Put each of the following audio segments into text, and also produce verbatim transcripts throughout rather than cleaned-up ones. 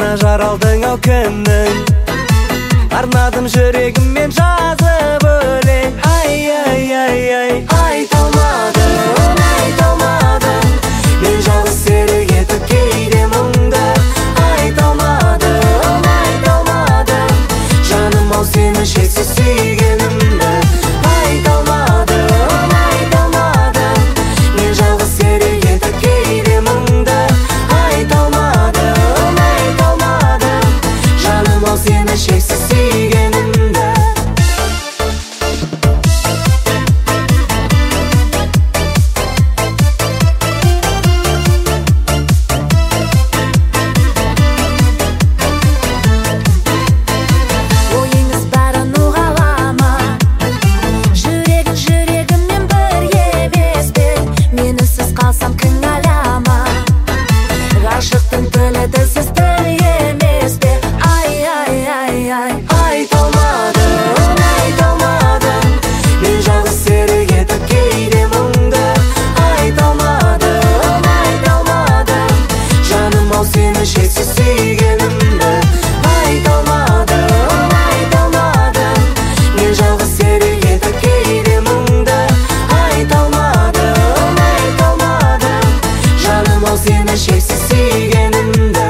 Мына жаралдың ау күнің, арнадым жүрегіммен жазып өлең. Ай, ай, ай, ай, айта алмадым, айта алмадым, мен жалғыз серік етіп кейде мұңды. Айта алмадым, айта алмадым, жаным ау сені шексіз сүйгенімді. Айта алмадым, айта алмадым, мен жалғыз серік етіп кейде мұңды. Айта алмадым, айта алмадым, жаным ау сені шексіз сүйгенімді. Ойыңыз бәрін ұға ма? Жүрегің жүрегіммен бірге емес пе? Мен үнсіз қалсам кінәлама. Ғашықтың тілі тілсіз тіл емес пе? Ай, ай, ай, ай, Айта алмадым, айта алмадым, мен жалғыз серік етіп кейде мұңды. Айта алмадым, айта алмадым, жаным ау сені шексіз сүйгенімді. Айта алмадым, айта алмадым, мен жалғыз серік етіп кейде мұңды. Айта алмадым, айта алмадым, жаным ау сені шексіз сүйгенімді.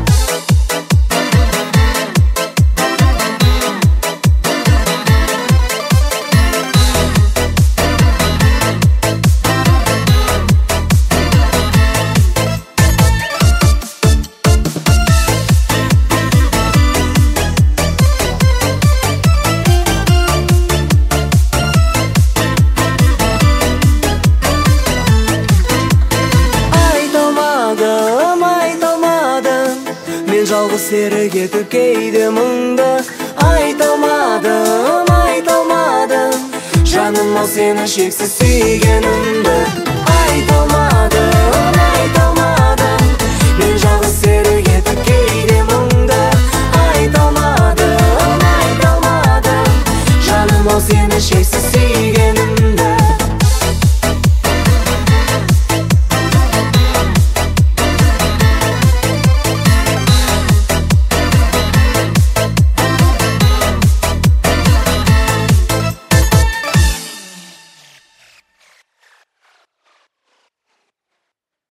Айта алмадым, айта алмадым, мен жалғыз серік етіп кейде мұңды. Айта алмадым, айта алмадым, жаным ау сені шексіз сүйгенімді. Айта алмадым, айта алмадым, мен жалғыз серік етіп кейде мұңды. Айта алмадым, айта алмадым, жаным ау сені шексіз сүйгенімді.